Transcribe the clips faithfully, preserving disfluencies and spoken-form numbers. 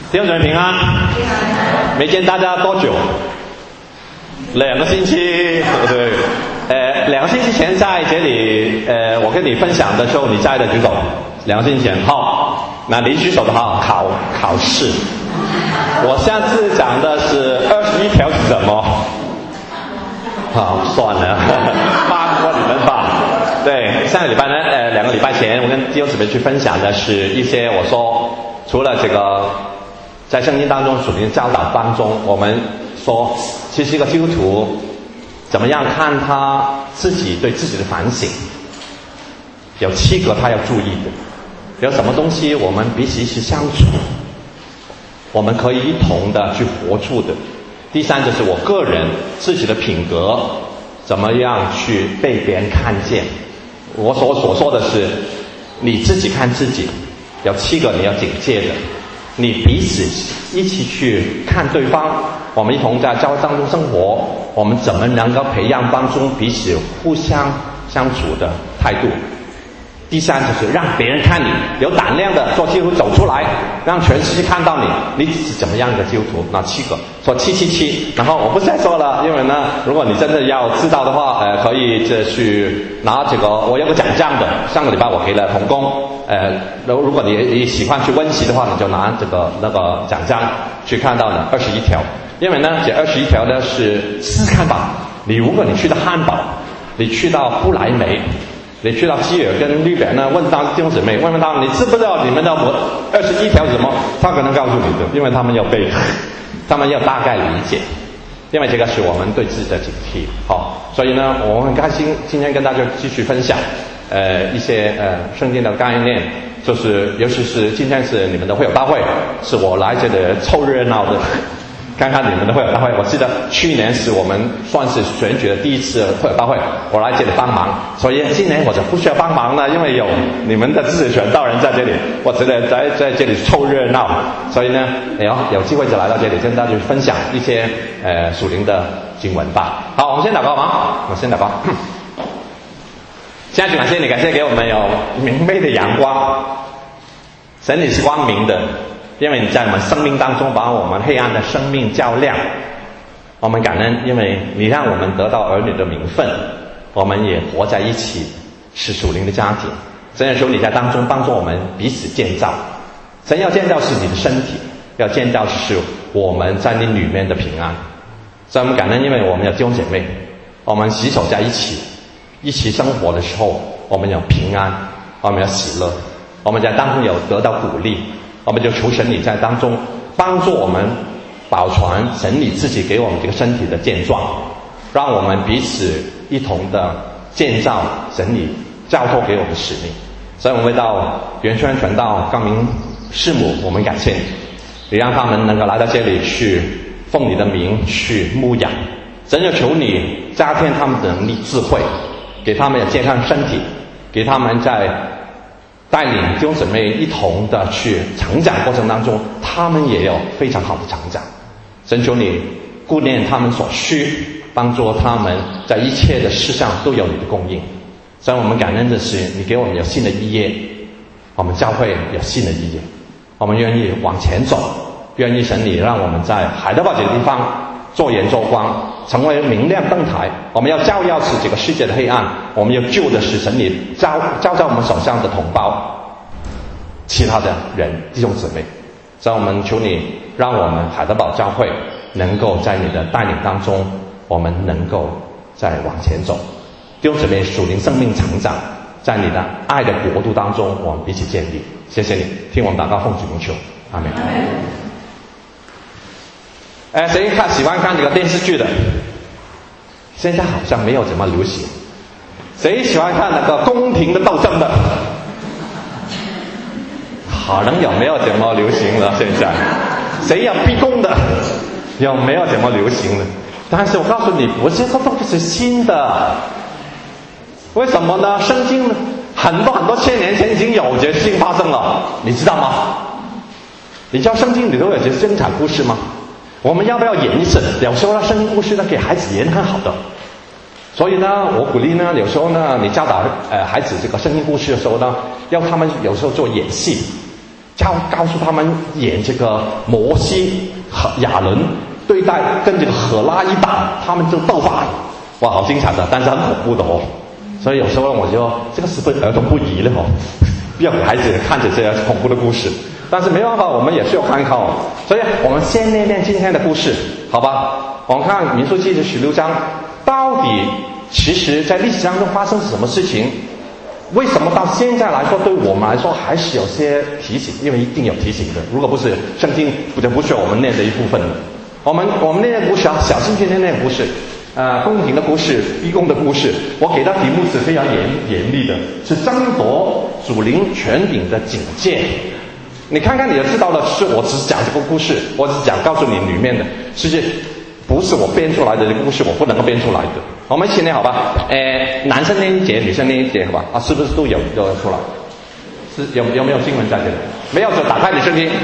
弟兄姊妹平安，没见大家多久？两个星期，对不对？呃，两个星期前在这里，呃，我跟你分享的时候，你在的举手。两个星期前，好，那你举手的话，考考试。我下次讲的是二十一条是什么？好，算了，放过你们吧。对，上个礼拜呢，呃，两个礼拜前，我跟弟兄姊妹去分享的是一些我说，除了这个。在圣经当中属灵教导当中，我们说其实一个基督徒怎么样看他自己对自己的反省，有七个他要注意的，有什么东西我们彼此一起相处，我们可以一同的去活出的。第三就是我个人自己的品格怎么样去被别人看见。我所所说的是你自己看自己，有七个你要警戒的。你彼此一起去看对方，我们一同在教会当中生活，我们怎么能够培养当中彼此互相相处的态度。第三就是让别人看你有胆量的做基督徒走出来，让全世界看到你你是怎么样的基督徒。那七个说七七七，然后我不再说了，因为呢如果你真的要知道的话，呃可以这去拿这个，我有个奖项的，上个礼拜我给了童工，呃如果你你喜欢去温习的话，你就拿这个那个奖项去看到呢二十一条。因为呢这二十一条呢是试试看吧，你如果你去到汉堡，你去到不来梅，你去到基尔跟绿北呢，问到弟兄姊妹，问问他们，你知不知道你们的二十一条是什么？他可能告诉你的，因为他们要背，他们要大概理解，因为这个是我们对自己的警惕。好，所以呢，我很开心今天跟大家继续分享，呃，一些呃圣经的概念，就是尤其是今天是你们的会友大会，是我来这里凑热闹的。看看你们的会友大会，我记得去年是我们算是选举的第一次会友大会，我来这里帮忙，所以今年我就不需要帮忙了，因为有你们的支持选道人在这里，我只能在在这里凑热闹。所以呢，有有机会就来到这里跟大家分享一些呃属灵的经文吧。好，我们先祷告吗？我先祷告。现在就感谢你，感谢给我们有明媚的阳光，神你是光明的。因为你在我们生命当中把我们黑暗的生命照亮，我们感恩，因为你让我们得到儿女的名分，我们也活在一起，是属灵的家庭。神有时候你在当中帮助我们彼此建造，神要建造是你的身体，要建造是我们在你里面的平安。所以我们感恩，因为我们有弟兄姐妹，我们携手在一起，一起生活的时候，我们有平安，我们有喜乐，我们在当中有得到鼓励。我们就求神你在当中帮助我们保存神你自己给我们这个身体的健壮，让我们彼此一同的建造神你交托给我们的使命。所以我们为到元轩传道刚明师母，我们感谢你，你让他们能够来到这里去奉你的名去牧养。神就求你加添他们的能力智慧，给他们有健康身体，给他们在带领弟兄姊妹一同的去成长过程当中，他们也有非常好的成长。神求你顾念他们所需，帮助他们在一切的事上都有你的供应。所以我们感恩的是你给我们有新的一页，我们教会有新的一页，我们愿意往前走，愿意神你让我们在海德堡这个地方做盐做光，成为明亮灯台。我们要照耀是这个世界的黑暗，我们要救的是神你照照在我们手上的同胞，其他的人弟兄姊妹。所以我们求你让我们海德堡教会能够在你的带领当中，我们能够再往前走，弟兄姊妹属灵生命成长，在你的爱的国度当中我们彼此建立。谢谢你听我们祷告，奉主名求，阿们。呃，谁看喜欢看这个电视剧的？现在好像没有怎么流行。谁喜欢看那个宫廷的斗争的？可能有没有怎么流行了？现在谁要逼宫的？有没有怎么流行了？但是我告诉你，不是，这都不是新的。为什么呢？圣经很多很多千年前已经有这事情发生了，你知道吗？你知道圣经里头有些生产故事吗？我们要不要演一次？有时候呢，圣经故事呢，给孩子演很好的。所以呢，我鼓励呢，有时候呢，你教导呃孩子这个圣经故事的时候呢，要他们有时候做演戏， 教告诉他们演这个摩西和亚伦对待跟这个荷拉一打，他们就斗法，哇，好精彩的，但是很恐怖的哦。所以有时候我就这个是不是儿童不宜了哦，不要给孩子看着这样恐怖的故事。但是没办法，我们也是要参考哦。所以我们先念念今天的故事，好吧？我们看民数记的十六章，到底其实在历史当中发生什么事情？为什么到现在来说，对我们来说还是有些提醒？因为一定有提醒的，如果不是圣经不就不是我们念的一部分了。我们我们念的故事要小心去念那个故事，呃，宫廷的故事、逼宫的故事。我给的题目是非常严严厉的，是争夺属灵权柄的警戒。你看看你就知道了，是我只是讲这个故事，我只是讲告诉你里面的，其实不是我编出来的故事，我不能够编出来的。我们一起念好吧？诶，男生念一节，女生念一节，好吧？啊，是不是都有都有出来？是有有没有经文在这里？没有就打开你圣经。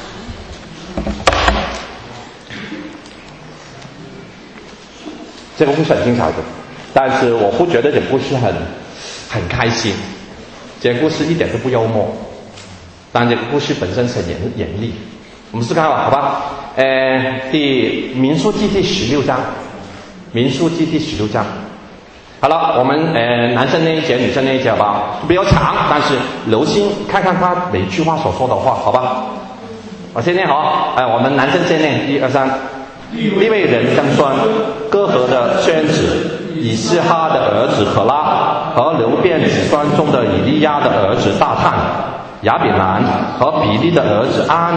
这个故事很精彩的，但是我不觉得这个故事很很开心，这个故事一点都不幽默，但这个故事本身是严严厉。我们试看吧，好吧？呃，第民数记第十六章，民数记第十六章。好了，我们呃男生那一节，女生那一节，好吧？比较长，但是留心看看他每句话所说的话，好吧？我先念好，哎、呃，我们男生先念，一二三。利未人曾孙哥和的宣子以斯哈的儿子荷拉和流便子孙中的以利亚的儿子大探、亚比兰和比利的儿子安。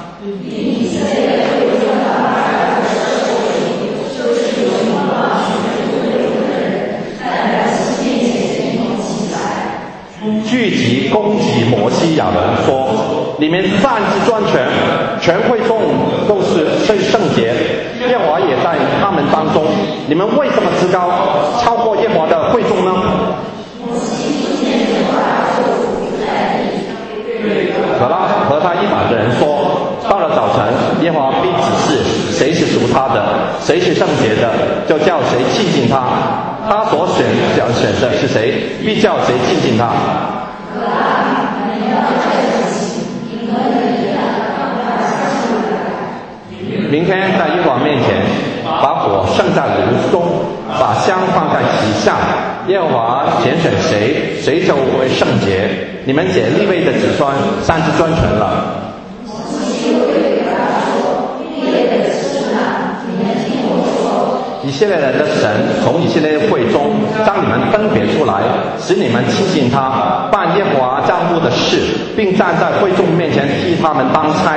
聚集攻击摩西亚人说：你们擅自专权，全会众都是最圣洁，耶和华也在他们当中，你们为什么自高，超过耶和华的会众呢？可拉和他一党的人说：到了早晨，耶和华必指示谁是属他的，谁是圣洁的，就叫谁亲近他。他所选想选的是谁，必叫谁亲近他。明天在耶和华面前，把火盛在炉中，把香放在其上。耶和华拣选谁，谁就为圣洁。你们这利未的子孙擅自专权了。以色列人的神从以色列会中将你们分别出来，使你们亲近他，办耶和华帐幕的事，并站在会众面前替他们当差。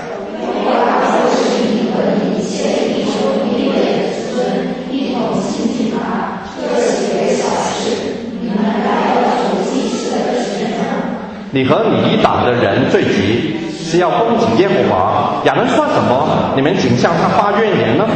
你和你一党的人聚集，是要攻击耶和华。亚伦说什么？你们竟向他发怨言呢？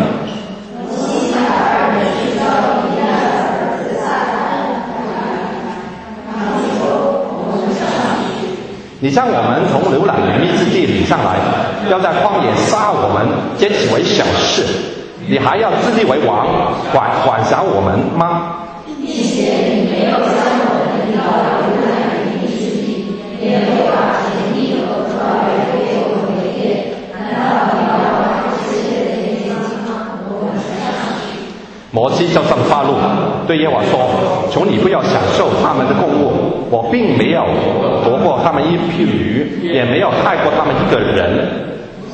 你将我们从流览隐秘之地领上来，要在旷野杀我们，捡起为小事。你还要自立为王，管管辖我们吗？并且你没有将我们领到流览隐秘之地，也没有把田地和葡萄园给我们为业，难道你要把这些田地吗？我们上去。摩西就更发怒，对耶和华说：求你不要享受他们的供物，我并没有夺过他们一匹驴，也没有害过他们一个人。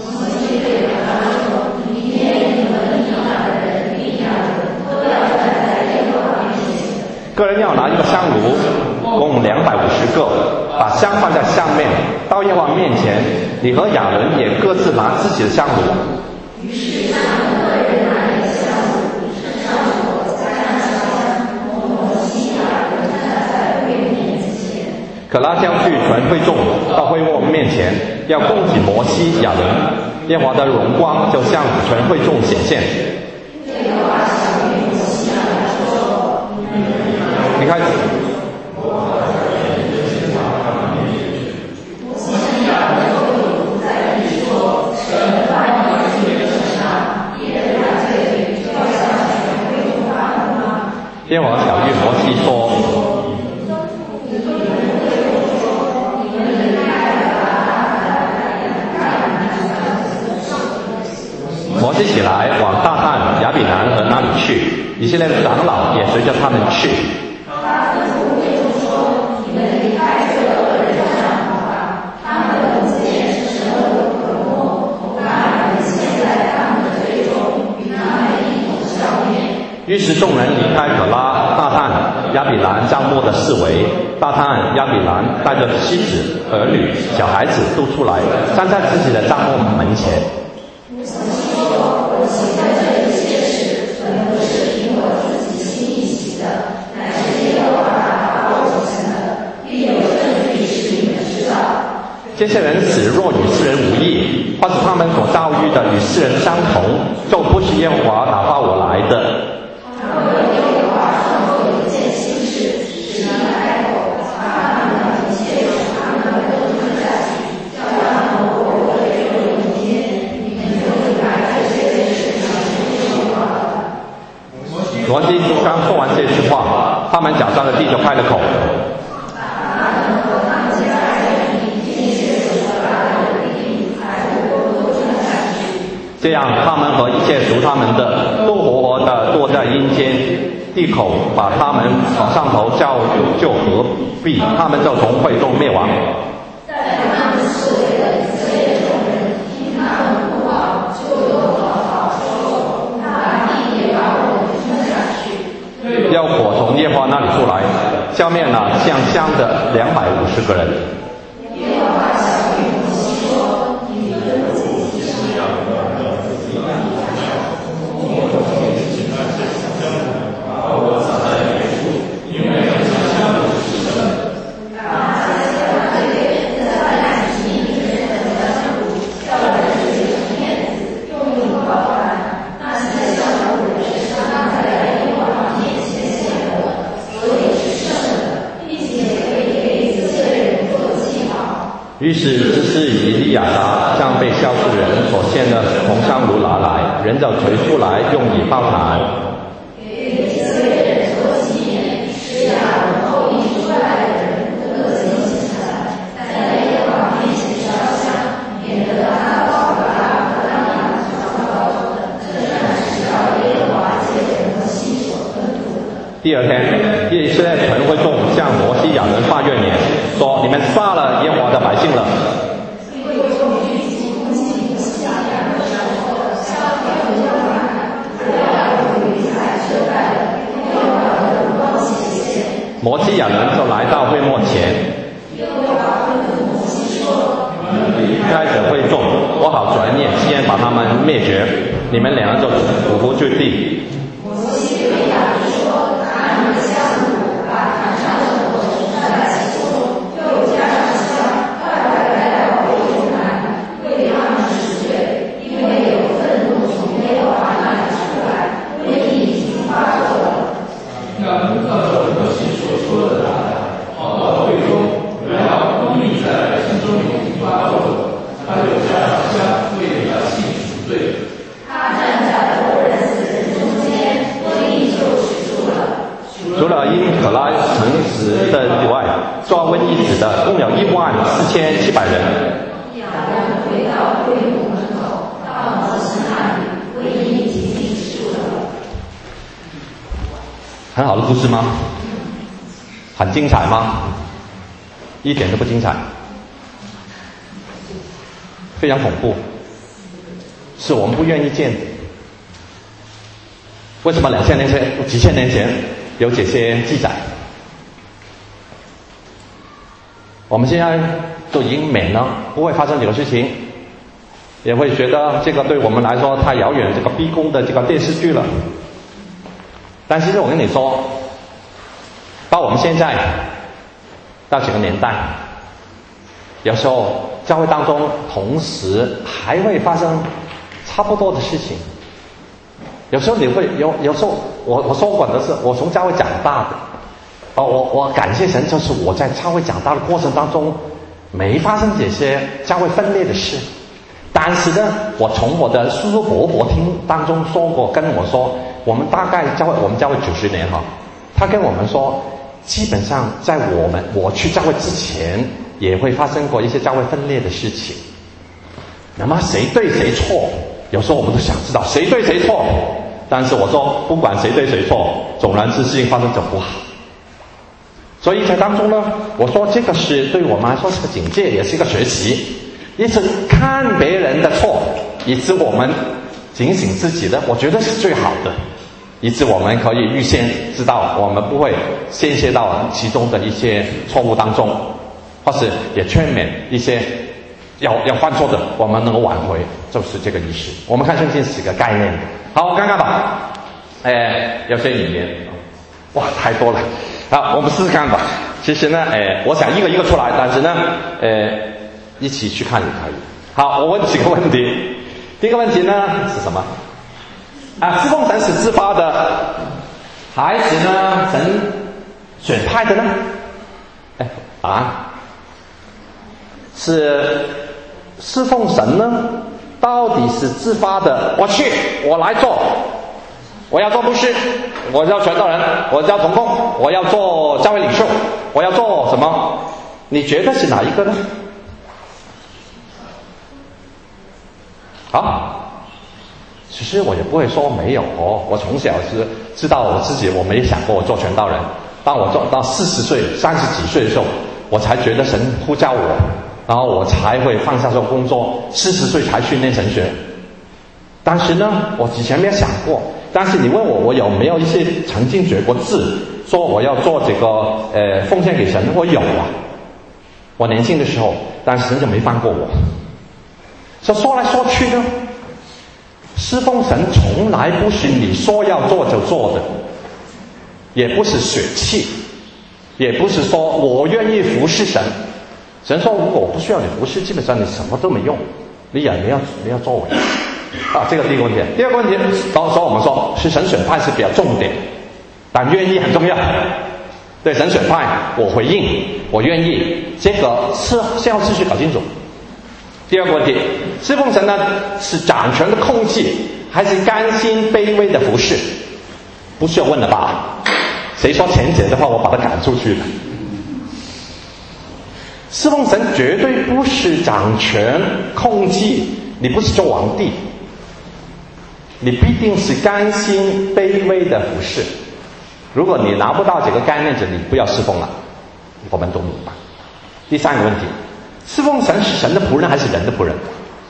个人要拿一个香炉，共两百五十个，把香放在上面，到耶和华面前。你和亚伦也各自拿自己的香炉。于是他们个人拿一个香炉，上火，加上香，摩西亚伦站在会面前。可拉将去全会众到会幕面前，要攻击摩西亚伦，耶和华的荣光就向全会众显现。你看，耶和华晓谕摩西说： 西起来，往大探、亚比兰和那里去，以色列的长老也随着他们去。 他吩咐会众说：“你们离开这恶人的帐篷吧，他们的不见是什么都可摸，恐怕你们陷在他们的罪中，与他们一同消灭。” 于是众人离开可拉、大探、亚比兰帐幕的四围。大探、亚比兰带着妻子、儿女、小孩子都出来，站在自己的帐幕门前。 摩西说：“我行的这一切事，本不是凭我自己心意行的，乃是耶和华把我成的，必有证据使你们知道。” 这些人死若与世人无异，或是他们所遭遇的与世人相同，就不是耶和华打发我来的。 他们耶和华创作一件新事，使他们开口，把他们的一切从他们的口中下去，叫他们活活的流入民间。你们就明白这些事情是耶和华的。 摩西就刚说完这句话，他们脚上的地就开了口。这样，他们和一切属他们的都活活的落在阴间，地口把他们往上头叫就合闭，他们就从会中灭亡。 在他们四围的以色列众人听他们呼号，就有祷告说：“他地也把我们吞下去。” 妖火从耶和华那里出来，消灭了像香的两百五十个人。 耶和华小谕摩西说：“你们不仅提升于是知识以利亚达将被消失人所献的红香炉拿来，人就垂出来，用以包坛。 给以色列人做纪念，是亚伦后裔出来的人各尽其财，在耶和华面前烧香，免得他报答和当亚所高的，这乃是照耶和华借人的心所吩咐的。 第二天，以色列全会众向摩西、亚伦发怨言，说：“你们杀了耶和华的百姓了。”摩西、亚伦就来到会幕前，离开这会众，我好转眼先把他们灭绝，你们两个就匍匐就地。除了因可拉城死的以外，抓瘟疫死的共有一万四千七百人。 亚伦回到会幕门口，到摩西那里，瘟疫已经结束了。 很好的故事吗？很精彩吗？一点都不精彩，非常恐怖，是我们不愿意见的。为什么两千年前、几千年前有这些记载？我们现在都已经免了，不会发生这个事情，也会觉得这个对我们来说太遥远，这个逼宫的这个电视剧了。但其实我跟你说，到我们现在到这个年代，有时候教会当中同时还会发生差不多的事情。有时候你会有，有时候我我说过的是，我从教会长大的，哦，我我感谢神，就是我在教会长大的过程当中，没发生这些教会分裂的事。但是呢，我从我的叔叔伯伯听当中说过，跟我说，我们大概教会我们教会九十年哈，他跟我们说，基本上在我们我去教会之前，也会发生过一些教会分裂的事情。那么谁对谁错， 有时候我们都想知道谁对谁错，但是我说不管谁对谁错，总然之事情发生就不好。所以在当中呢，我说这个是对我们来说是个警戒，也是一个学习，一直看别人的错，以致我们警醒自己的，我觉得是最好的，以致我们可以预先知道我们不会陷陷到其中的一些错误当中，或是也劝勉一些要要犯错的，我们能够挽回，就是这个意思。我们看圣经是一个概念的。好，我看看吧。哎，有些里面，哇，太多了。好，我们试试看吧。其实呢，哎，我想一个一个出来，但是呢，呃，一起去看也可以。好，我问几个问题。第一个问题呢是什么？啊，侍奉神是自发的，还是呢神选派的呢？哎，答案是侍奉神呢，到底是自发的，我去，我来做，我要做牧师，我要传道人，我要同工，我要做教会领袖，我要做什么？你觉得是哪一个呢？好，其实我也不会说没有哦。我从小是知道我自己，我没想过我做传道人。当我做到四十岁、三十几岁的时候，我才觉得神呼召我，然后我才会放下这个工作。四十岁才训练神学。但是呢，我以前没有想过。但是你问我，我有没有一些曾经觉过志，说我要做这个呃奉献给神？我有啊。我年轻的时候，但是神就没放过我。所以说来说去呢，侍奉神从来不是你说要做就做的，也不是血气，也不是说我愿意服侍神。神说如果我不需要你服侍，基本上你什么都没用，你也没有没有作为。啊，这个第一个问题。第二个问题，所以我们说是神选派是比较重点，但愿意很重要。对神选派，我回应，我愿意，这个是先要秩序搞清楚。第二个问题，侍奉神呢是掌权的控制，还是甘心卑微的服侍？不需要问了吧？谁说前者的话，我把他赶出去了。侍奉神绝对不是掌权控制，你不是做皇帝，你必定是甘心卑微的服侍。如果你拿不到这个概念，就你不要侍奉了，我们都明白。第三个问题，侍奉神是神的仆人还是人的仆人？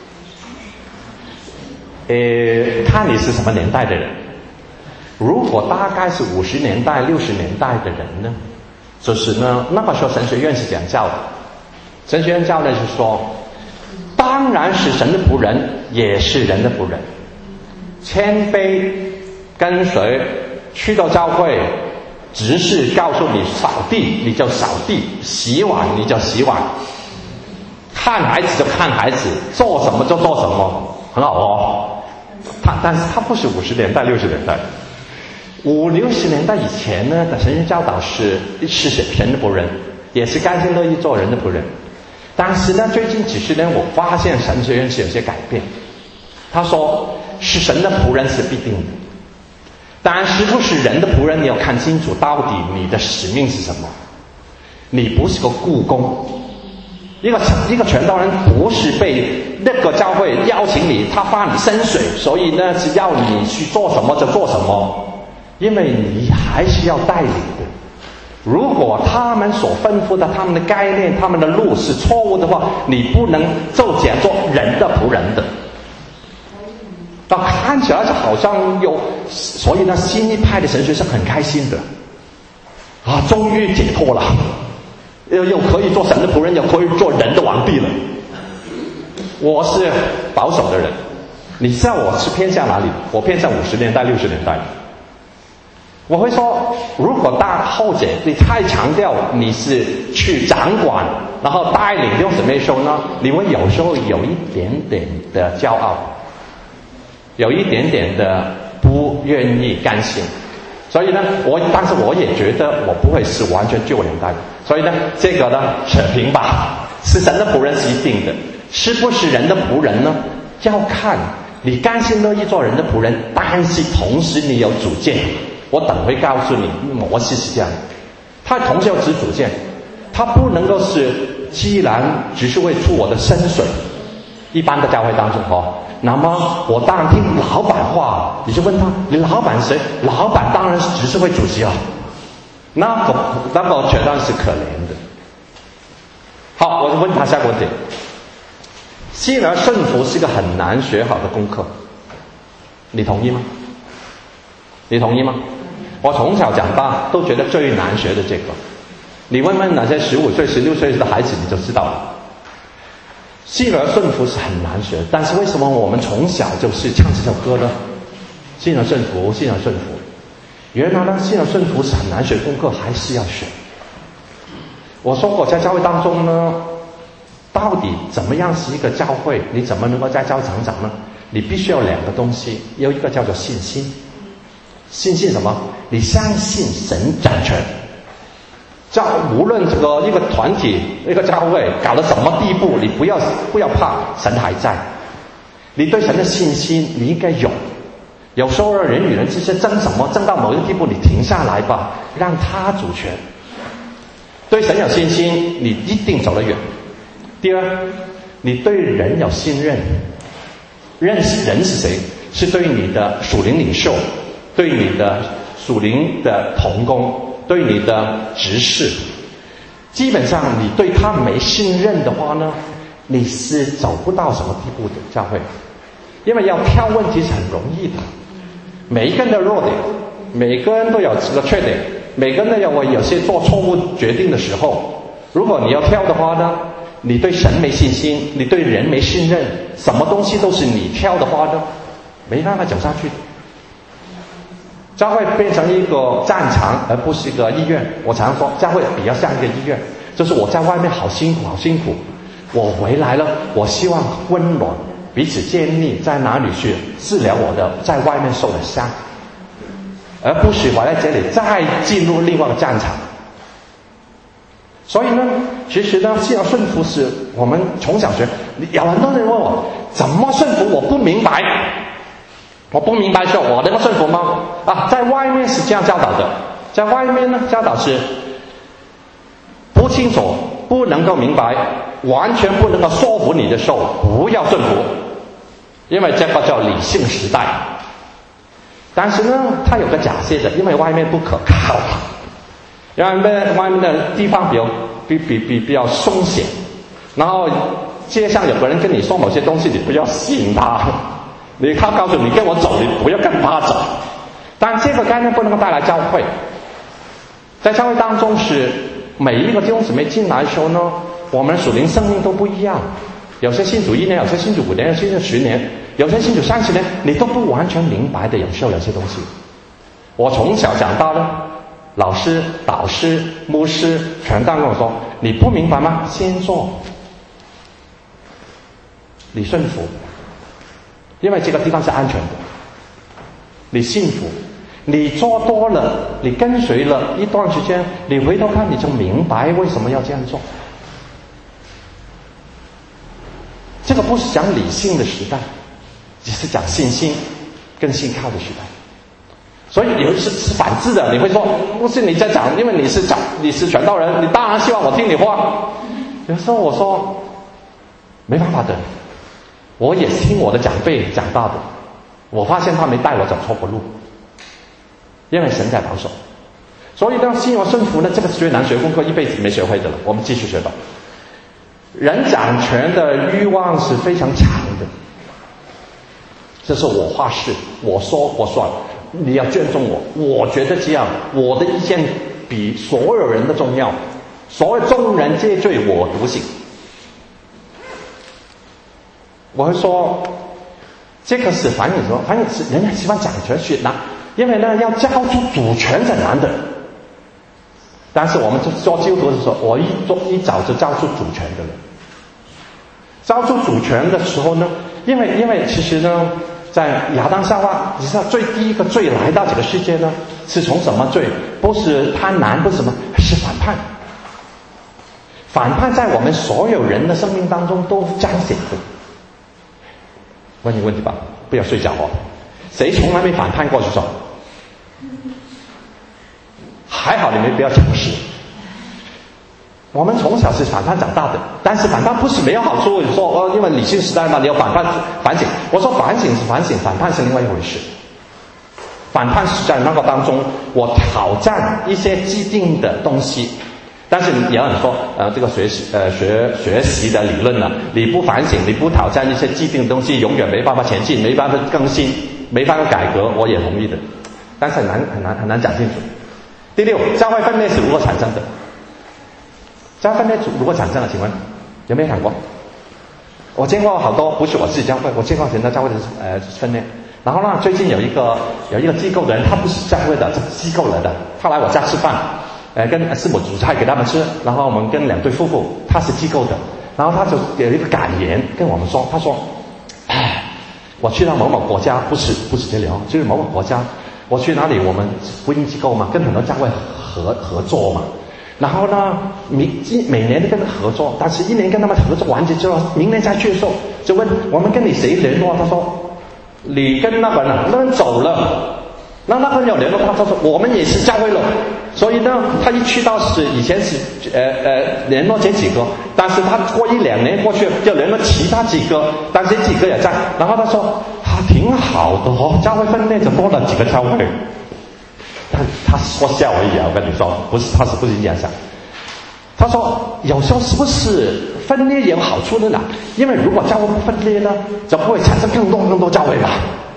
呃，看你是什么年代的人。如果大概是五十年代、六十年代的人呢，就是呢，那个时候神学院是这样教的。神学院教的是说，当然是神的仆人，也是人的仆人。谦卑跟随，去到教会，只是告诉你扫地你就扫地，洗碗你就洗碗，看孩子就看孩子，做什么就做什么，很好哦。他但是他不是五十年代六十年代，五六十年代以前呢的神学教导是是神的仆人，也是甘心乐意做人的仆人。但是呢，最近几十年我发现神学院是有些改变。他说是神的仆人是必定的，但是不是人的仆人，你要看清楚到底你的使命是什么。你不是个雇工，一个一个传道人不是被那个教会邀请你，他发你薪水，所以呢是要你去做什么就做什么，因为你还是要带领的。如果他们所吩咐的他们的概念他们的路是错误的话，你不能就讲做人的仆人的。那看起来是好像有，所以呢新一派的神学是很开心的啊，终于解脱了，又又可以做神的仆人，又可以做人的皇帝了。我是保守的人，你知道我是偏向哪里？我偏向五十年代六十年代。我会说，如果大后者你太强调你是去掌管然后带领用什么时候呢，你会有时候有一点点的骄傲，有一点点的不愿意甘心。所以呢我但是我也觉得我不会是完全旧年代，所以呢这个呢扯平吧。是神的仆人是一定的，是不是人的仆人呢，要看你甘心乐意做人的仆人，但是同时你有主见。我等会告诉你模式是这样，他同时有指主见，他不能够是既然只是为出我的薪水，一般的教会当中哦， 那么我当然听老板话。你就问他，你老板谁？老板当然是执事会主席了。那个那个绝对是可怜的。好，我就问他下个问题：信而顺服是一个很难学好的功课，你同意吗？你同意吗？我从小长大都觉得最难学的这个，你问问那些十五岁、十六岁的孩子，你就知道了。信而顺服是很难学，但是为什么我们从小就是唱这首歌呢？信而顺服，信而顺服。原来呢，信而顺服是很难学功课，还是要学。我说过，在教会当中呢，到底怎么样是一个教会？你怎么能够在教会成长呢？你必须有两个东西，有一个叫做信心。信心什么？你相信神掌权。教无论这个一个团体、一个教会搞到什么地步，你不要不要怕，神还在。你对神的信心你应该有。有时候人与人之间争什么，争到某一个地步，你停下来吧，让他主权。对神有信心，你一定走得远。第二，你对人有信任。认识人是谁？是对你的属灵领袖，对你的属灵的同工，对你的执事。基本上你对他没信任的话呢，你是走不到什么地步的教会。因为要挑问题是很容易的，每一个人的弱点，每个人都有这个缺点，每个人都有有些做错误决定的时候。如果你要挑的话呢，你对神没信心，你对人没信任，什么东西都是你挑的话呢，没办法走下去。教会变成一个战场，而不是一个医院。我常说，教会比较像一个医院，就是我在外面好辛苦，好辛苦，我回来了，我希望温暖，彼此建立，在哪里去治疗我的在外面受的伤，而不是回来这里再进入另外一个战场。所以呢，其实呢，信而顺服是我们从小学。有很多人问我怎么顺服，我不明白。我不明白说，我能够顺服吗？啊，在外面是这样教导的，在外面呢，教导是不清楚，不能够明白，完全不能够说服你的时候，不要顺服，因为这个叫理性时代。但是呢，它有个假设的，因为外面不可靠，因为外面的地方比较比比比比较松懈，然后街上有个人跟你说某些东西，你不要信他。你他告诉你跟我走，你不要跟他走。但这个概念不能够带来教会。在教会当中是每一个弟兄姊妹进来的时候呢，我们属灵生命都不一样。有些信主一年，有些信主五年，有些信主十年，有些信主三十年，你都不完全明白的。有时候有些东西，我从小长大呢，老师、导师、牧师全当跟我说：“你不明白吗？先做，你顺服。”因为这个地方是安全的，你幸福，你做多了，你跟随了一段时间，你回头看你就明白为什么要这样做。这个不是讲理性的时代，只是讲信心跟信靠的时代。所以你会是是反制的，你会说不是你在讲，因为你是讲你是传道人，你当然希望我听你话。有时候我说没办法的。我也听我的长辈讲大的，我发现他没带我走错过路，因为神在保守。所以呢，信而顺服呢，这个是最难学功课，一辈子没学会的了。我们继续学吧。人掌权的欲望是非常强的，这是我话事，我说我算，你要尊重我，我觉得这样，我的意见比所有人的重要，所有众人皆醉我独醒。我会说，这个是反映什么？反映是人家喜欢掌权是难，因为呢要交出主权是难的。但是我们做基督徒的时候，我一做一早就交出主权的人。交出主权的时候呢，因为因为其实呢，在亚当夏娃，你知道最第一个罪来到这个世界呢，是从什么罪？不是贪婪，不是什么，是反叛。反叛在我们所有人的生命当中都彰显的。问你问题吧，不要睡觉哦。谁从来没反叛过这种？还好你们不要尝试。 我们从小是反叛长大的，但是反叛不是没有好处。你说哦，因为理性时代嘛，你要反叛反省。我说反省是反省，反叛是另外一回事。反叛是在那个当中，我挑战一些既定的东西。但是也有人说，呃，这个学习呃学学习的理论呢，你不反省，你不挑战一些既定的东西，永远没办法前进，没办法更新，没办法改革。我也同意的，但是很难很难很难讲清楚。第六，教会分裂是如何产生的？教会分裂如何产生的？请问有没有想过？我见过好多，不是我自己教会，我见过很多教会的呃分裂。然后呢，最近有一个有一个机构的人，他不是教会的，是机构来的，他来我家吃饭，呃，跟师母煮菜给他们吃，然后我们跟两对夫妇，他是机构的，然后他就有一个感言跟我们说，他说，哎，我去到某某国家，不是不是这里哦，就是某某国家，我去哪里，我们福音机构嘛，跟很多教会合合作嘛。然后呢，每每年都跟他合作，但是一年跟他们合作完结之后，明年再去的时候，就问我们跟你谁联络？他说你跟那个人，那人走了，那那个人有联络他，他说我们也是教会了，所以呢，他一去到是以前是呃呃联络这几个，但是他过一两年过去就联络其他几个，但是这几个也在，然后他说他挺好的哦，教会分裂就多了几个教会。他他说笑而已啊，我跟你说，不是，他是不是这样想？他说有时候是不是分裂有好处的呢？因为如果教会不分裂呢，就不会产生更多更多教会了。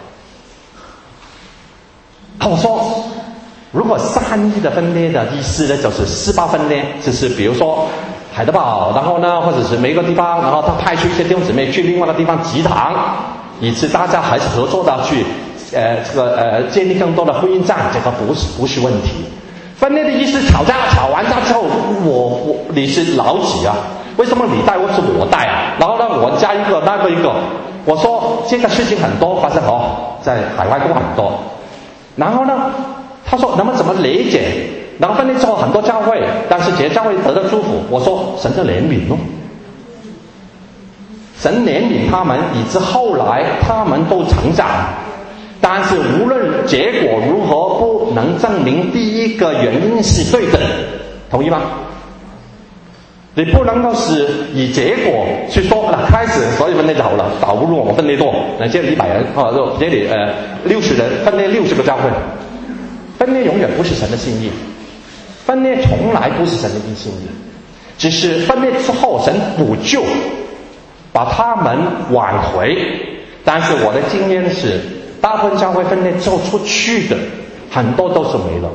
我说，如果善意的分裂的意思呢，就是施暴分裂，就是比如说海德堡，然后呢，或者是每个地方，然后他派出一些弟兄姊妹去另外的地方集堂，以致大家还是合作的去。呃，这个呃，建立更多的婚姻站，这个不是不是问题。分裂的意思，吵架吵完架之后，我我你是老几啊？为什么你带我是我带啊？然后呢，我加一个那个一个，我说这个事情很多发生哦，在海外都很多。然后呢，他说那么怎么理解？然后分裂之后很多教会，但是这些教会得到祝福。我说神的怜悯哦，神怜悯他们，以致后来他们都成长。但是无论结果如何，不能证明第一个原因是对的，同意吗？你不能够是以结果去说了，开始所以分裂就好了，倒不如我们分裂多，那这里一百人啊，这里呃六十人分裂六十个教会，分裂永远不是神的心意，分裂从来不是神的心意，只是分裂之后神补救，把他们挽回。但是我的经验是。大部分教会分裂之后出去的，很多都是没了，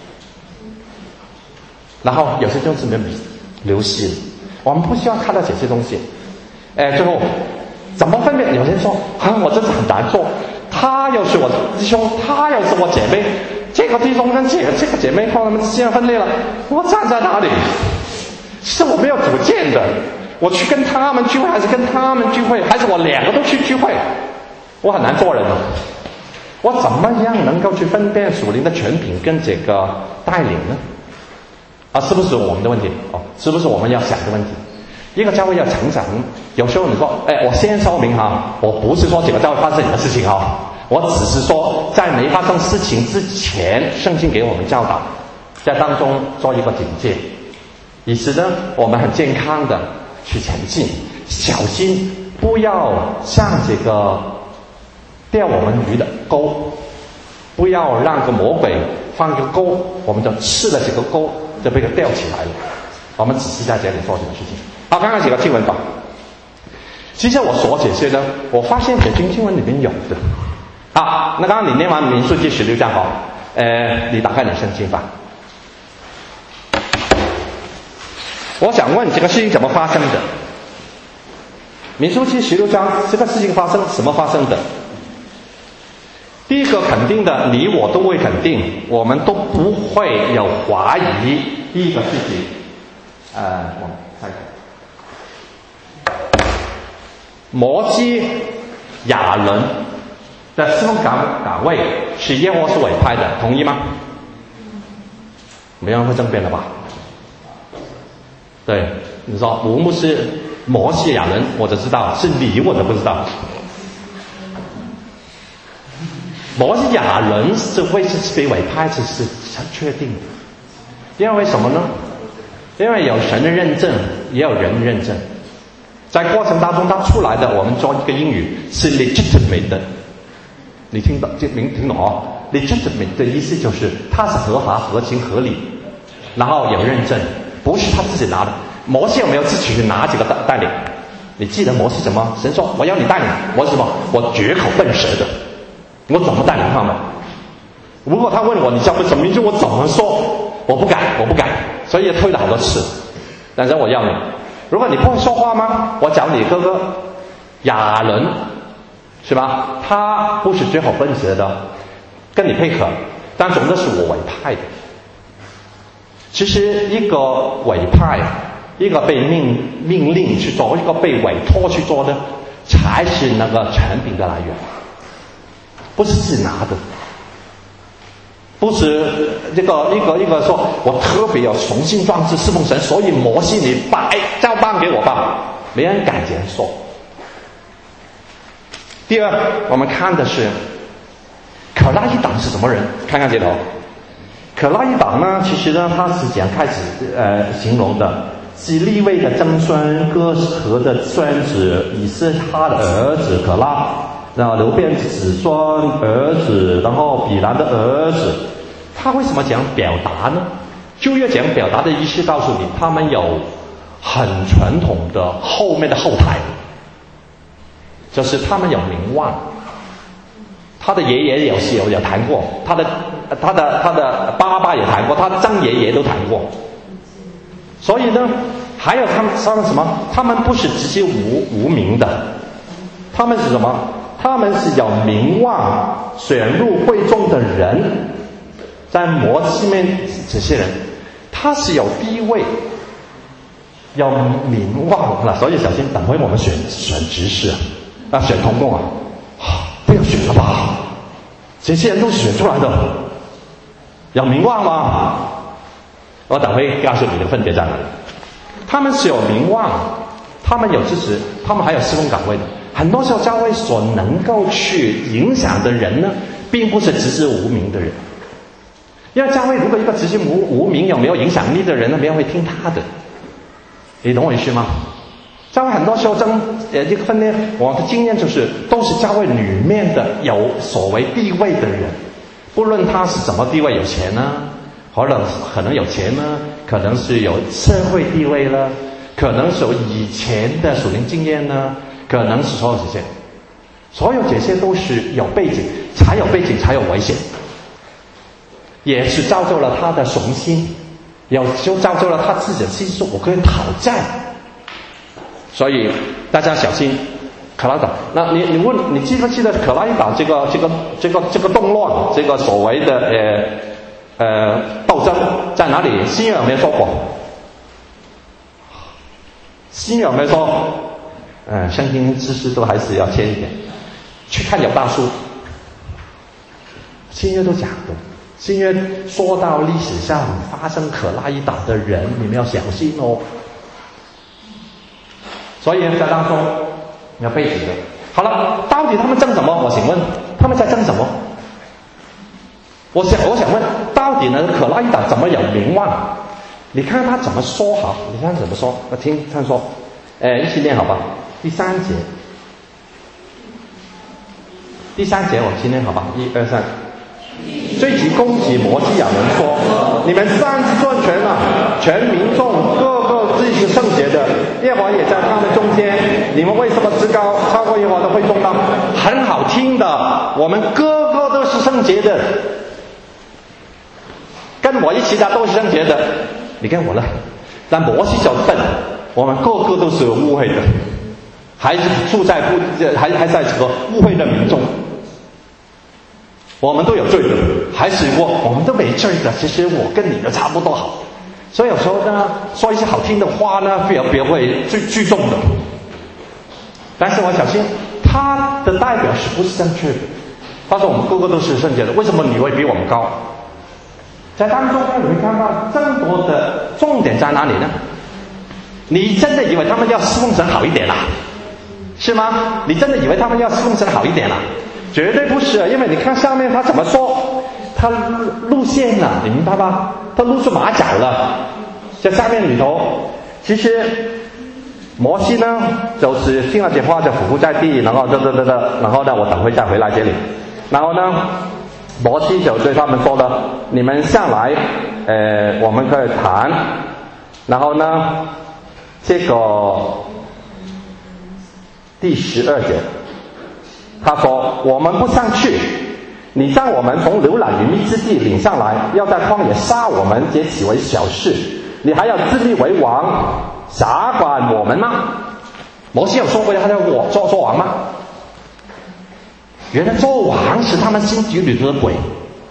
然后有些就是没流失了。我们不需要看到这些东西。哎，最后怎么分辨？有些人说啊，我真是很难做。他又是我弟兄，他又是我姐妹，这个弟兄跟这个这个姐妹他们之间分裂了，我站在哪里？是我没有主见的。我去跟他们聚会，还是跟他们聚会，还是我两个都去聚会？我很难做人了。我怎么样能够去分辨属灵的权柄跟这个带领呢？啊，是不是我们的问题？哦，是不是我们要想的问题？一个教会要成长，有时候你说，哎，我先说明哈，我不是说这个教会发生什么事情哈，我只是说在没发生事情之前，圣经给我们教导，在当中做一个警戒，以使呢我们很健康的去前进，小心不要像这个。钓我们鱼的钩，不要让个魔鬼放个钩，我们就吃了这个钩，就被它钓起来了。我们只是在这里做这个事情。好，看看几个经文吧。其实我所解释呢，我发现解经经文里面有的。好，那刚刚你念完民数记十六章哦，呃，你打开你圣经吧。我想问这个事情怎么发生的？民数记十六章这个事情发生什么发生的？第一个肯定的，你我都会肯定，我们都不会有怀疑。第一个事情，呃，我们看看，摩西、亚伦的侍奉岗岗位是耶和华所委派的，同意吗？没人会争辩了吧？对，你说吴牧师、摩西、亚伦，我就知道，是你我就不知道。摩西亚伦是会是被委派，这是很确定的。因为什么呢？ 因为有神的认证，也有人的认证。在过程当中，它出来的，我们做一个英语是 legitimate 的，你听懂就听听懂哦。legitimate 的意思就是它是合法、合情、合理，然后有认证，不是他自己拿的。摩西有没有自己去拿这个带带领？你记得摩西什么？神说我要你带领，我是什么？我绝口笨舌的，我怎么带领他们？如果他问我你叫什么名字，我怎么说？我不敢，我不敢，所以也推了好多次。但是我要你，如果你不会说话吗？我找你哥哥亚伦，是吧？他不是绝口笨舌的，跟你配合，但总的是我委派的。其实一个委派，一个被命命令去做，一个被委托去做的，才是那个权柄的来源，不是自己拿的。不是这个一个一个说我特别有雄心壮志侍奉神，所以摩西你把哎交棒给我吧，没人敢这样说。第二，我们看的是可拉一党是什么人？看看这头，可拉一党呢，其实呢，他是这样开始呃形容的，是利未的曾孙哥和的孙子以斯哈的儿子可拉，然后流便子孙儿子，然后比兰的儿子。他为什么讲表达呢？旧约讲表达的意思告诉你，他们有很传统的后面的后台，就是他们有名望。他的爷爷有有有谈过，他的他的他的爸爸也谈过，他的曾爷爷都谈过。所以呢，还有他们他们什么？他们不是直接无无名的，他们是什么？他们是有名望选入会众的人。在摩西面这些人，他是有地位、有名望了，所以小心，等会我们选选执事啊，选同工啊，不要选了吧？这些人都是选出来的，有名望吗？我等会告诉你的分别在哪里。他们是有名望，他们有支持，他们还有侍奉岗位的。很多时候，教会所能够去影响的人呢，并不是直接无名的人。因为教会如果一个直接无无名有没有影响力的人呢，没人会听他的，你懂我意思吗？教会很多时候争呃这个分裂，我的经验就是都是教会里面的有所谓地位的人，不论他是什么地位，有钱呢，或者可能有钱呢，可能是有社会地位了，可能是有以前的属灵经验呢，可能是所有这些，所有这些都是有背景，才有背景才有危险。也是造就了他的雄心，也就造就了他自己的心说我可以讨债。所以大家小心可拉岛。那你你问你记不记得可拉岛这个这个这个这个动乱，这个所谓的呃呃斗争在哪里？新约有没有说过？新约有没有说？呃，圣经知识都还是要欠一点，去看犹大书，新约都讲的。新约说到历史上发生可拉一党的人，你们要小心哦。所以在当中要背景的。好了，到底他们争什么？我请问他们在争什么？我想我想问，到底呢可拉一党怎么有名望？你看他怎么说好？你看怎么说？我听他说，呃，一起念好吧。第三节，第三节我们一起念好吧。一二三。追击攻击摩西亚人说：“你们擅自专权了，全民众个个自己是圣洁的，耶和华也在他们中间。你们为什么自高超过耶和华的会众呢？”很好听的，我们个个都是圣洁的，跟我一起的都是圣洁的。你看我了，但摩西就笨，我们个个都是有污秽的，还是住在不还还在这个污秽的民众。我们都有罪的，还是我我们都没罪的。其实我跟你都差不多好，所以有时候呢，说一些好听的话呢，不要不要会最聚众的。但是我小心，他的代表是不是正确的？他说我们个个都是圣洁的，为什么你会比我们高？在当中呢，你会看到更多的重点在哪里呢？你真的以为他们要侍奉神好一点啦？是吗？你真的以为他们要侍奉神好一点啦？绝对不是，因为你看下面他怎么说，他路线了，你明白吧？他露出马脚了， 这下面里头，其实摩西呢，就是听了这话就匍匐在地，然后这这这这，然后呢，我等会再回来这里。然后呢，摩西就对他们说了：“你们下来，呃，我们可以谈。”然后呢，这个第十二节，他说：“我们不上去，你将我们从流览隐秘之地领上来，要在旷野杀我们，这岂为小事？你还要自立为王，辖管我们吗？”摩西有说过他要我做做王吗？原来做王是他们心底里的鬼，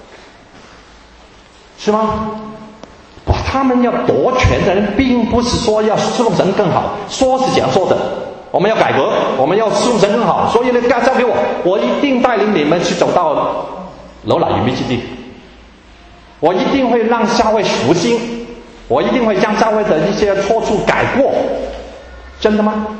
是吗？哇，他们要夺权的人并不是说要侍奉神更好，说是这样说的，我们要改革，我们要侍奉神更好，所以呢，交交给我，我一定带领你们去走到流览隐秘之地，我一定会让教会复兴，我一定会将教会的一些错处改过。真的吗？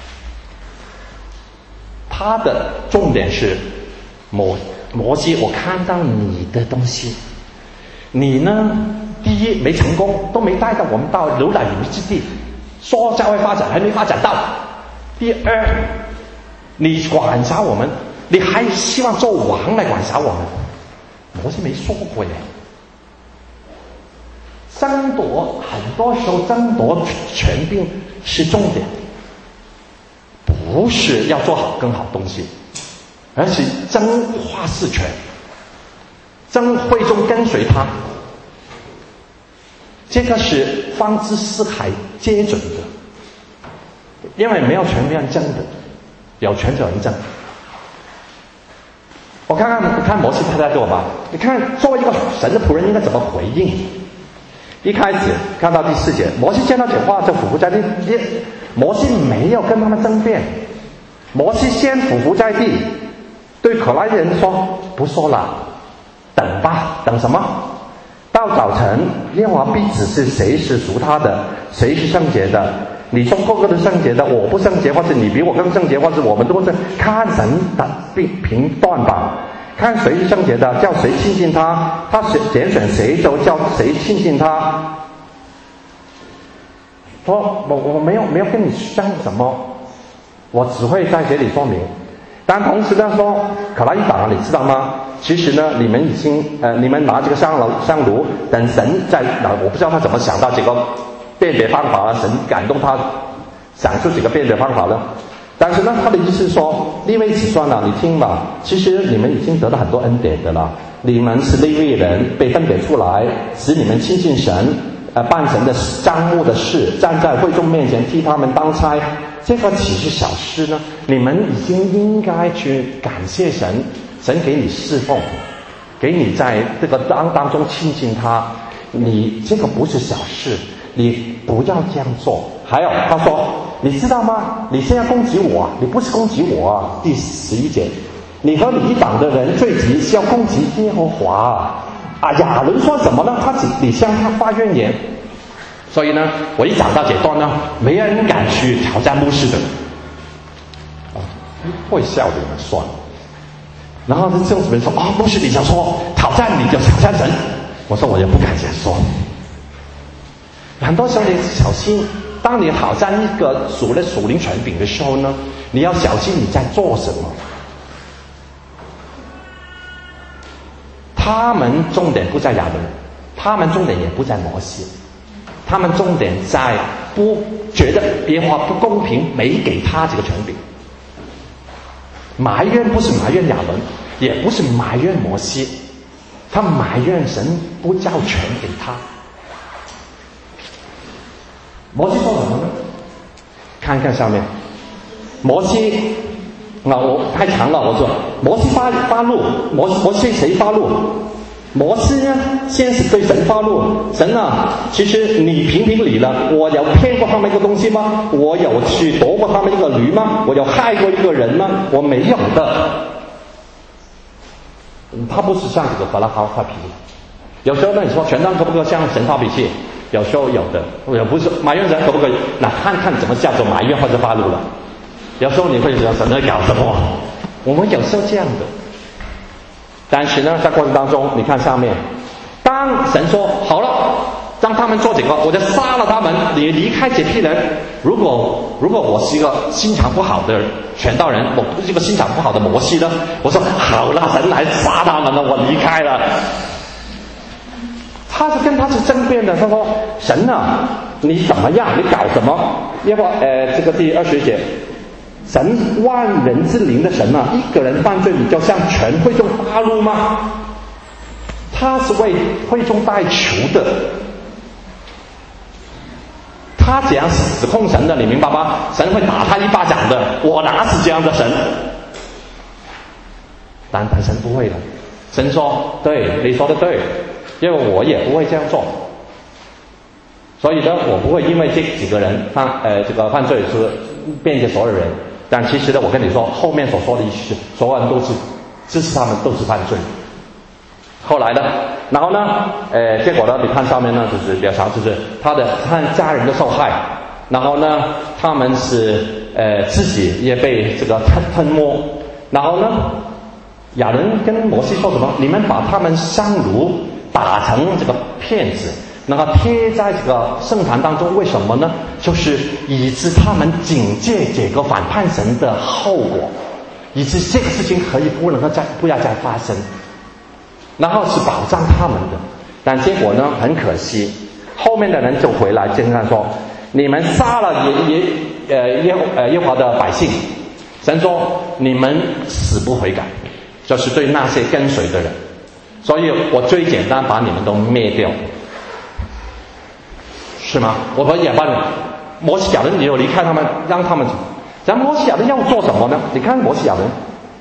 他的重点是摩摩西，我看到你的东西，你呢，第一没成功，都没带到我们到流览隐秘之地，说教会发展还没发展到。第二，你管辖我们，你还希望做王来管辖我们，摩西没说过耶。争夺，很多时候争夺权柄是重点，不是要做好更好东西，而是争话事权，争会众跟随他，这个是方知四海皆准的，因为没有权柄争的，有权就有人争。我看看看摩西他在做吧，你看作为一个神的仆人应该怎么回应。一开始看到第四节，摩西见到这话就匍匐在地，摩西没有跟他们争辩，摩西先匍匐在地，对可拉人说：“不说了，等吧，等什么？到早晨，耶和华必指示谁是属他的，谁是圣洁的。你说个个都圣洁的，我不圣洁，或者你比我更圣洁，或者我们都是看神的评断吧。看谁是圣洁的，叫谁亲近他，他拣选谁就叫谁亲近他。”说我我没有没有跟你争什么，我只会在这里说明。但同时呢说，可拉一党啊，你知道吗？其实呢，你们已经呃，你们拿这个香炉香炉，等神在哪，我不知道他怎么想到这个辨别方法了，神感动他想出这个辨别方法了。但是呢，他的意思是说，利未子孙啊，你听吧，其实你们已经得到很多恩典的了。你们是利未人，被分别出来，使你们亲近神，呃，办神的账目的事，站在会众面前替他们当差。这个岂是小事呢？你们已经应该去感谢神，神给你侍奉，给你在这个当当中亲近他，你这个不是小事，你不要这样做。还有，他说。你知道吗？你现在攻击我，你不是攻击我啊！第十一节，你和你一党的人聚集是要攻击耶和华啊！亚伦说什么呢？他只你向他发怨言。所以呢，我一讲到这段呢，没人敢去挑战牧师的，啊，会笑的人算了。然后这政府人说：“啊、哦，牧师你想说挑战你就挑战神。”我说我也不敢这样说。很多时候你小心。当你挑战一个属了属灵权柄的时候呢，你要小心你在做什么。他们重点不在亚伦，他们重点也不在摩西，他们重点在不觉得别话不公平，没给他这个权柄。埋怨不是埋怨亚伦，也不是埋怨摩西，他埋怨神不交权给他。摩西说什么呢？看看上面，摩西，那我太长了，我说摩西发发怒，摩摩西谁发怒？摩西呢，先是对神发怒，神啊，其实你评评理了，我有骗过他们一个东西吗？我有去夺过他们一个驴吗？我有害过一个人吗？我没有的。他不是像这个法拉哈发脾气。有时候呢，你说权杖可不可以向神发脾气？有时候有的，也不是埋怨神可不可以？那看看怎么叫做埋怨或者发怒了。有时候你会想神在搞什么？我们有时候这样的。但是呢，在过程当中，你看上面，当神说好了， 让他们做这个，我就杀了他们，你离开这批人。如果如果我是一个心肠不好的传道人，我不是一个心肠不好的摩西呢，我说好了，神来杀他们了，我离开了。他是跟他是争辩的，他说神啊，你怎么样？你搞什么？要不呃，这个第二十节，神万人之灵的神啊，一个人犯罪，你就向全会众发怒吗？他是为会众代求的。他怎样指控神的，你明白吗？神会打他一巴掌的，我哪是这样的神？但但神不会的，神说对，你说的对，因为我也不会这样做，所以呢，我不会因为这几个人犯呃这个犯罪是辩解所有人，但其实呢，我跟你说，后面所说的一些所有人都是支持他们都是犯罪。后来呢，然后呢，呃，结果呢，你看上面呢，就是比较长，就是他的他家人的受害，然后呢，他们是呃自己也被这个吞吞没，然后呢，亚伦跟摩西说什么？你们把他们香炉打成这个片子，然后贴在这个圣坛当中，为什么呢？就是以致他们警戒这个反叛神的后果，以致这个事情可以不能够再不要再发生。然后是保障他们的，但结果呢，很可惜，后面的人就回来经常说，你们杀了耶耶呃耶呃耶和华的百姓，神说你们死不悔改，就是对那些跟随的人，所以我最简单把你们都灭掉，是吗？我说也把你摩西亚伦，你就离开他们，让他们走。然后摩西亚伦要做什么呢？你看摩西亚伦。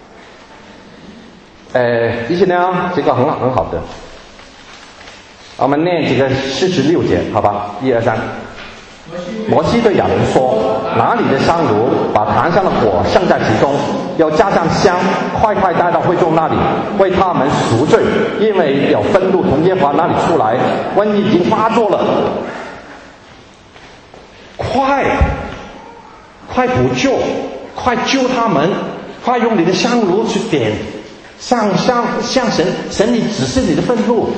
呃，一起呢，这个很好很好的。我们念这个四十六节，好吧？一二三。摩西对亚伦说：“拿你的香炉，把坛上的火盛在其中，要加上香，快快带到会众那里，为他们赎罪，因为有愤怒从耶和华那里出来，瘟疫已经发作了。快，快补救，快救他们，快用你的香炉去点。”上向向神，神你只是你的愤怒，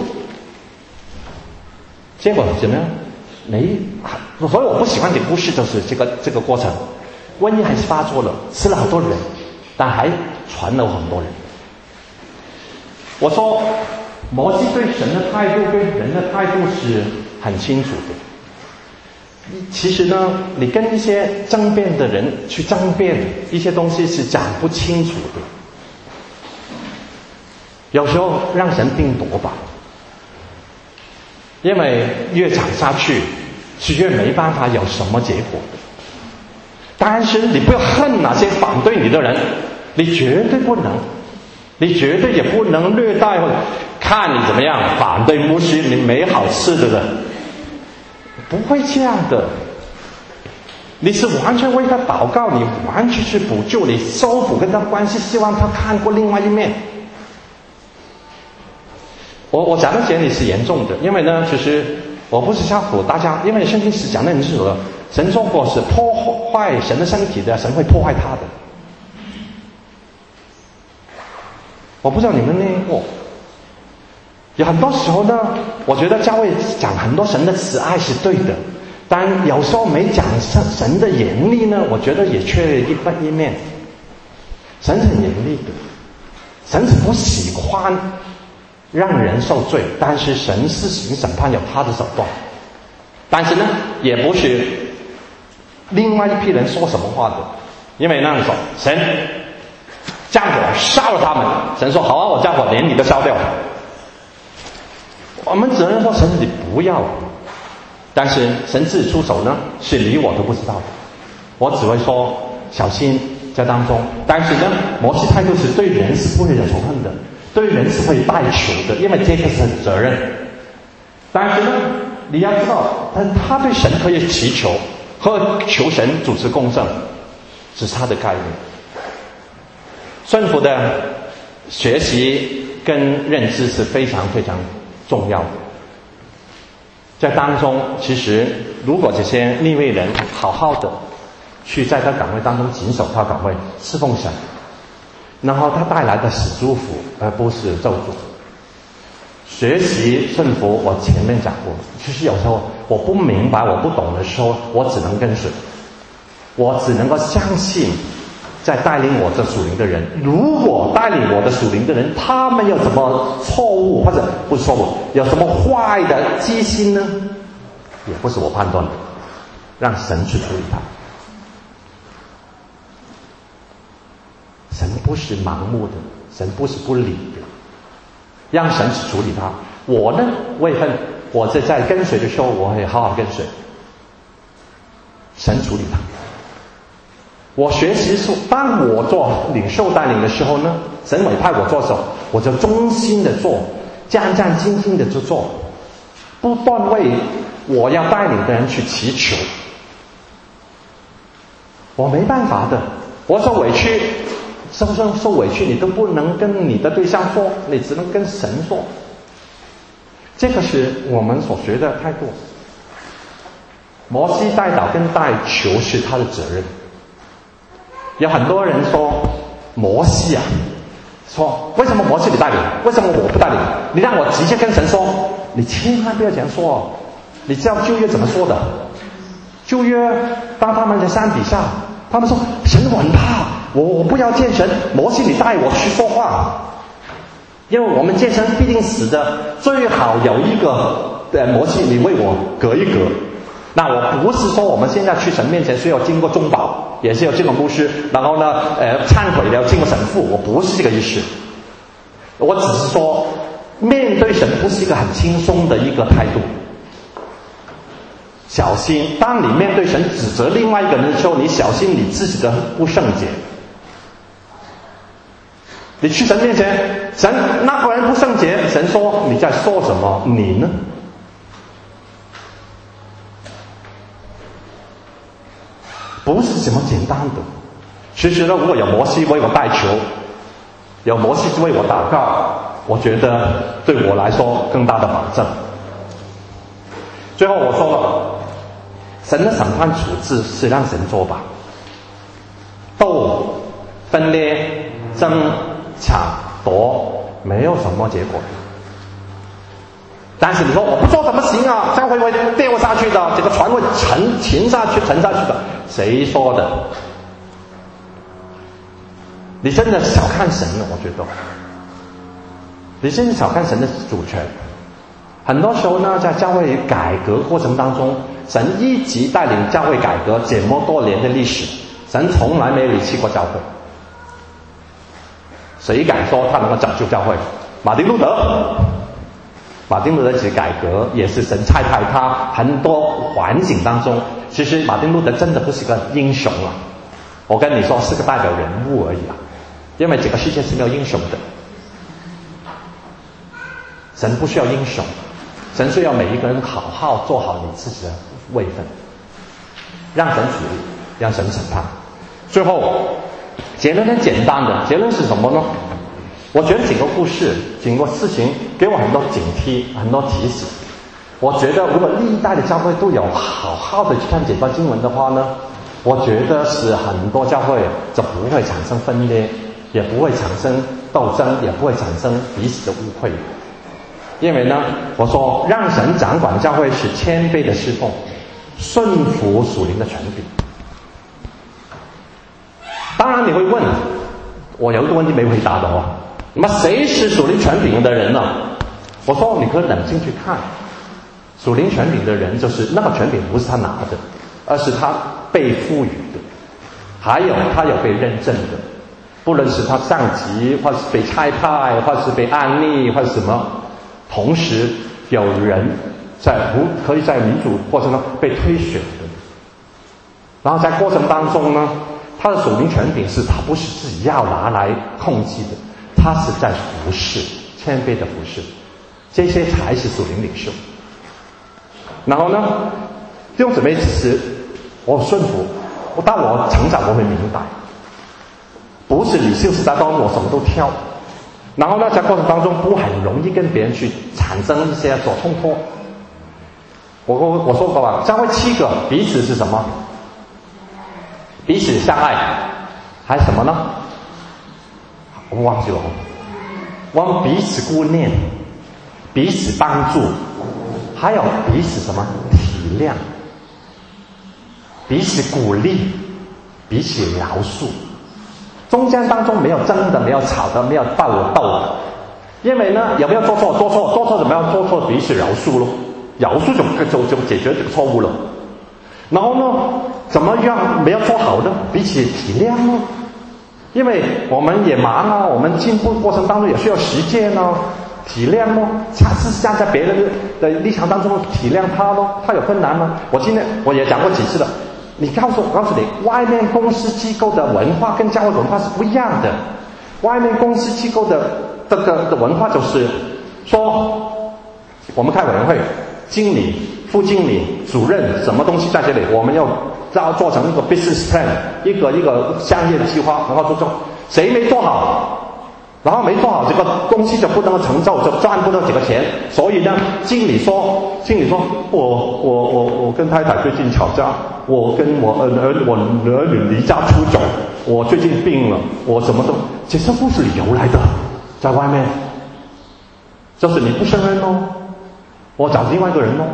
结果怎么样？没，所以我不喜欢这个故事，就是这个这个过程，瘟疫还是发作了，死了好多人，但还传了很多人。我说，摩西对神的态度，对人的态度是很清楚的。其实呢，你跟一些争辩的人去争辩一些东西是讲不清楚的。有时候让神定夺吧，因为越讲下去是越没办法有什么结果的。但是你不要恨那些反对你的人，你绝对不能，你绝对也不能虐待或者看你怎么样反对牧师，你没好吃的的，不会这样的。你是完全为他祷告，你完全是补救，你修补跟他关系，希望他看过另外一面。我我讲的这里是严重的，因为呢，其实我不是吓唬大家，因为圣经是讲得很清楚的，神说过是破坏神的身体的，神会破坏他的。我不知道你们念过，有很多时候呢，我觉得教会讲很多神的慈爱是对的，但有时候没讲神神的严厉呢，我觉得也缺一半一面。神是很严厉的，神是不喜欢让人受罪，但是神施行审判有他的手段，但是呢，也不是另外一批人说什么话的，因为那你说神降火烧了他们，神说好啊，我降火连你都烧掉了，我们只能说神你不要，但是神自己出手呢，是你我都不知道的，我只会说小心在当中，但是呢，摩西态度是对人是不会有仇恨的。对人是会代求的，因为这个是责任。但是呢，你要知道，但他对神可以祈求和求神主持公正，只是他的概念。顺服的学习跟认知是非常非常重要的。在当中，其实如果这些利未人好好的去在他岗位当中谨守他岗位，侍奉神。然后他带来的是祝福，而不是咒诅。 学习顺服，我前面讲过，其实有时候我不明白我不懂的时候，我只能跟随，我只能够相信在带领我这属灵的人。如果带领我的属灵的人他们有什么错误，或者不是错误，有什么坏的机心呢，也不是我判断的，让神去处理他。神不是盲目的，神不是不理的，让神去处理他。我呢，我也会，我在在跟随的时候，我会好好跟随，神处理他。我学习是，当我做领袖带领的时候呢，神委派我做手，我就忠心的做，战战兢兢的去做，不断为我要带领的人去祈求。我没办法的，我受委屈，受受受委屈，你都不能跟你的对象说，你只能跟神说。这个是我们所学的态度。摩西带导跟带球是他的责任。有很多人说摩西啊，说为什么摩西你带领，为什么我不带领？你让我直接跟神说，你千万不要这样说哦。你知道旧约怎么说的？旧约当他们在山底下，他们说神我很怕，我我不要见神，摩西你带我去说话，因为我们见神必定死的，最好有一个呃摩西你为我隔一隔。那我不是说我们现在去神面前需要经过中保，也是要经过牧师，然后呢呃忏悔要经过神父，我不是这个意思。我只是说面对神不是一个很轻松的一个态度。小心当你面对神指责另外一个人的时候，你小心你自己的不圣洁。你去神面前，神那个人不圣洁，神说你在说什么？你呢？不是这么简单的。其实呢，如果有摩西为我带球，有摩西为我祷告，我觉得对我来说更大的保证。最后我说了，神的审判处置是让神做吧，斗、分裂、争、抢、夺，没有什么结果。但是你说我不做怎么行啊？教会会掉下去的，这个船会沉沉下去，沉下去的，谁说的？你真的小看神了，我觉得，你真的小看神的主权。很多时候呢，在教会改革过程当中，神一直带领教会改革这么多年的历史，神从来没有离弃过教会。谁敢说他能够拯救教会？马丁路德。马丁路德其实改革也是神差派他很多环境当中，其实马丁路德真的不是个英雄啊，我跟你说是个代表人物而已啊，因为这个世界是没有英雄的，神不需要英雄，神需要每一个人好好做好你自己的位分，让神处理，让神审判。最后结论很简单的，结论是什么呢？我觉得整个故事整个事情给我很多警惕，很多提醒。我觉得如果历代的教会都有好好的去看这段经文的话呢，我觉得是很多教会就不会产生分裂，也不会产生斗争，也不会产生彼此的误会。因为呢，我说让神掌管教会是谦卑的侍奉，顺服属灵的权柄。当然你会问，我有一个问题没回答的哦，那么谁是属灵权柄的人呢？我说你可以冷静去看，属灵权柄的人就是那个权柄不是他拿的，而是他被赋予的，还有他有被认证的，不论是他上级，或是被差派，或是被安利，或是什么，同时有人在不可以在民主过程中被推选的，然后在过程当中呢，他的属灵权柄是他不是自己要拿来控制的，他是在服侍，谦卑的服侍，这些才是属灵领袖。然后呢，弟兄姊妹，其实我顺服，当我成长我会明白，不是领袖是在当我什么都挑，然后呢在过程当中不很容易跟别人去产生一些所冲突。我我我说过吧，教会七个彼此是什么？彼此相爱，还什么呢？我忘记了，我们彼此顾念， 彼此帮助，还有彼此什么体谅，彼此鼓励，彼此饶恕。中间当中没有争的，没有吵的，没有斗斗的。因为呢，有没有做错？做错，做错怎么样？做错彼此饶恕咯，饶恕就就就解决这个错误了。然后呢，怎么样没有做好的？彼此体谅咯。因为我们也忙啊，我们进步过程当中也需要实践哦，体谅咯，下次站在别人的立场当中体谅他咯，他有困难吗？我今天我也讲过几次了，你告诉我告诉你，外面公司机构的文化跟教会文化是不一样的。外面公司机构的这个的文化就是说，我们开委员会，经理、副经理、主任什么东西在这里，我们要要做成一个 business plan， 一个一个商业的计划，然后就做，谁没做好，然后没做好这个东西就不能够成就，就赚不到几个钱。所以呢，经理说，经理说，我我我我跟太太最近吵架，我跟我儿儿我儿女离家出走，我最近病了，我什么都，这些不是理由来的，在外面，就是你不胜任哦，我找另外一个人哦。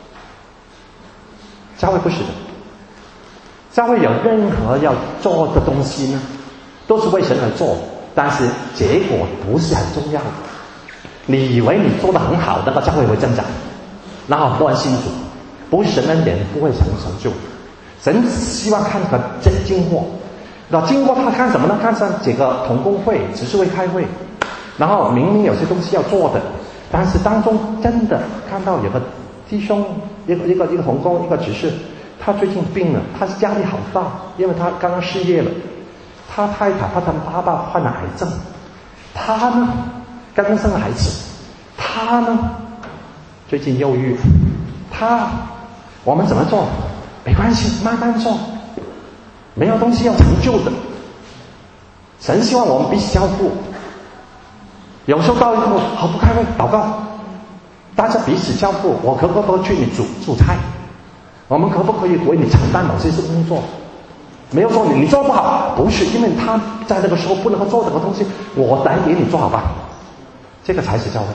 教会不是的，教会有任何要做的东西呢，都是为神而做，但是结果不是很重要的。你以为你做得很好，那个教会会增长，然后很多人信主，不是神恩典不会成成就。神希望看个真经过，那经过他看什么呢？看上这个同工会只是为开会，然后明明有些东西要做的，但是当中真的看到有个弟兄，一个一个一个同工，一个执事，他最近病了，他压力好大，因为他刚刚失业了，他太太他的爸爸患了癌症，他呢刚刚生了孩子，他呢最近忧郁，他我们怎么做？没关系，慢慢做，没有东西要成就的。神希望我们彼此交付，有时候到一个好不开会祷告，大家彼此交付，我可不可以去你煮煮菜？我们可不可以为你承担某些事工作？没有说你你做不好，不是因为他在那个时候不能够做这个东西，我来给你做好吧，这个才是教会。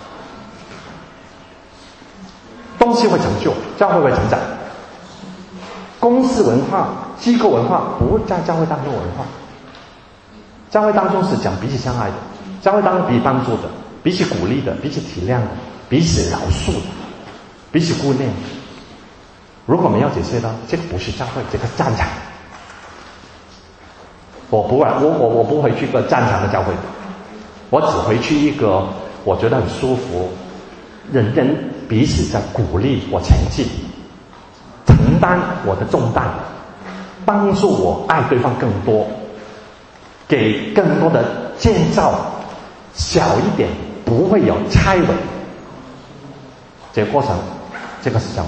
东西会成就，教会会成长。公司文化、机构文化不在教会当中文化，教会当中是讲彼此相爱的，教会当中彼此帮助的，彼此鼓励的，彼此体谅的，彼此饶恕的，彼此顾念。如果没有这些呢，这个不是教会，这个战场。我不会，我我我不会去一个战场的教会，我只会去一个我觉得很舒服，人人彼此在鼓励我前进，承担我的重担，帮助我爱对方更多，给更多的建造小一点，不会有拆毁。这个过程，这个是教会。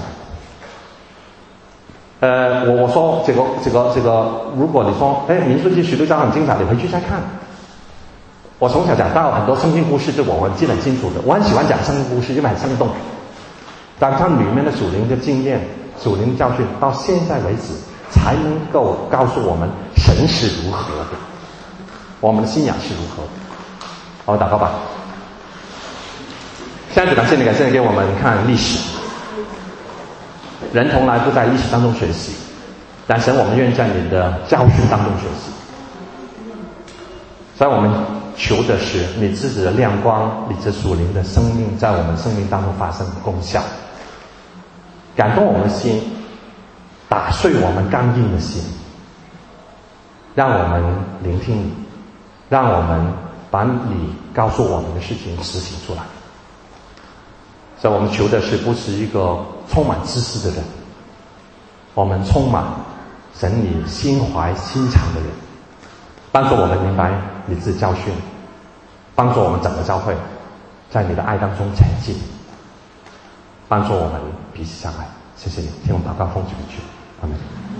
呃，我我说这个这个这个，如果你说，哎，民数记十六章很精彩，你回去再看。我从小讲到很多圣经故事，是我记得很清楚的。我很喜欢讲圣经故事，因为很生动。但它里面的属灵的经验、属灵教训，到现在为止才能够告诉我们神是如何的，我们的信仰是如何的。好，祷告吧。现在感谢你，感谢你给我们看历史。人从来不在历史当中学习，但神，我们愿意在你的教训当中学习。所以我们求的是你自己的亮光，你这属灵的生命在我们生命当中发生的功效，感动我们的心，打碎我们刚硬的心，让我们聆听你，让我们把你告诉我们的事情实行出来。所以我们求的是不是一个充满知识的人，我们充满神你心怀心肠的人，帮助我们明白你自己教训，帮助我们整个教会在你的爱当中前进，帮助我们彼此相爱。谢谢你，听我们祷告，奉主名求，阿们。